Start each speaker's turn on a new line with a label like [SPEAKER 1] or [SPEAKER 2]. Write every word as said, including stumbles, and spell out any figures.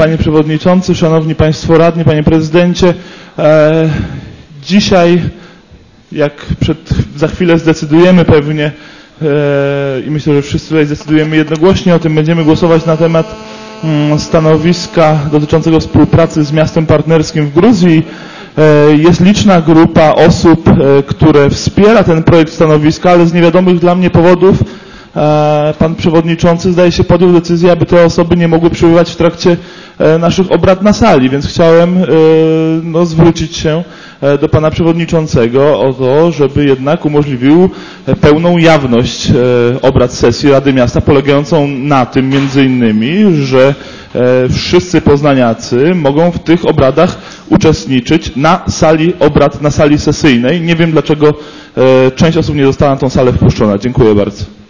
[SPEAKER 1] Panie Przewodniczący, Szanowni Państwo Radni, Panie Prezydencie. E, dzisiaj, jak przed, za chwilę zdecydujemy pewnie e, i myślę, że wszyscy tutaj zdecydujemy jednogłośnie o tym, będziemy głosować na temat mm, stanowiska dotyczącego współpracy z miastem partnerskim w Gruzji. E, jest liczna grupa osób, e, które wspiera ten projekt stanowiska, ale z niewiadomych dla mnie powodów Pan Przewodniczący zdaje się podjął decyzję, aby te osoby nie mogły przybywać w trakcie naszych obrad na sali, więc chciałem no, zwrócić się do Pana Przewodniczącego o to, żeby jednak umożliwił pełną jawność obrad sesji Rady Miasta, polegającą na tym między innymi, że wszyscy poznaniacy mogą w tych obradach uczestniczyć na sali obrad, na sali sesyjnej. Nie wiem, dlaczego część osób nie została na tą salę wpuszczona. Dziękuję bardzo.